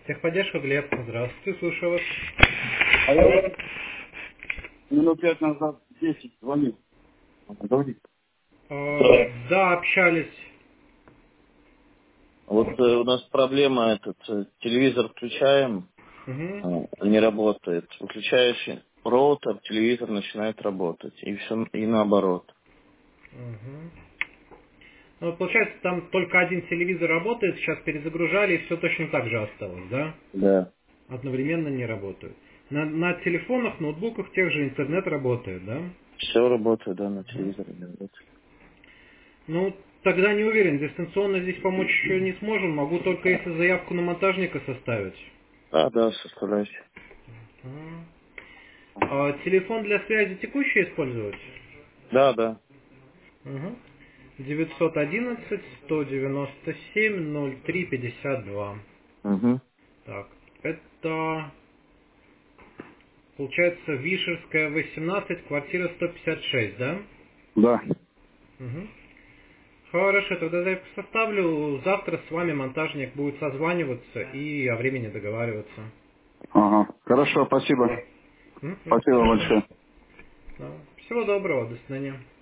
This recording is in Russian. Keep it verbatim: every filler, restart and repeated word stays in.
Техподдержка, Глеб. Здравствуйте, слушаю вас. А я вот минут пять назад, десять звонил. Говорит. Э, да, общались. Вот э, у нас проблема, этот э, телевизор включаем, Угу. э, не работает. Выключаешь роутер, телевизор начинает работать. И все, и наоборот. Угу. Ну, вот получается, там только один телевизор работает, сейчас перезагружали, и все точно так же осталось, да? Да. Одновременно не работают. На, на телефонах, ноутбуках тех же интернет работает, да? Все работает, да, на Мгм. телевизоре не работает. Ну, тогда не уверен, дистанционно здесь помочь еще не сможем, могу только если заявку на монтажника составить. Да, да, составляйте. Мгм. А телефон для связи текущий использовать? Да, да. Угу. девятьсот одиннадцать сто девяносто семь ноль три пятьдесят два. Угу. Так, это получается Вишерская восемнадцать, квартира сто пятьдесят шесть, да? Да. Угу. Хорошо, тогда заявку составлю. Завтра с вами монтажник будет созваниваться и о времени договариваться. Ага. Хорошо, спасибо. Мгм. Спасибо Все. большое. Всего доброго, до свидания.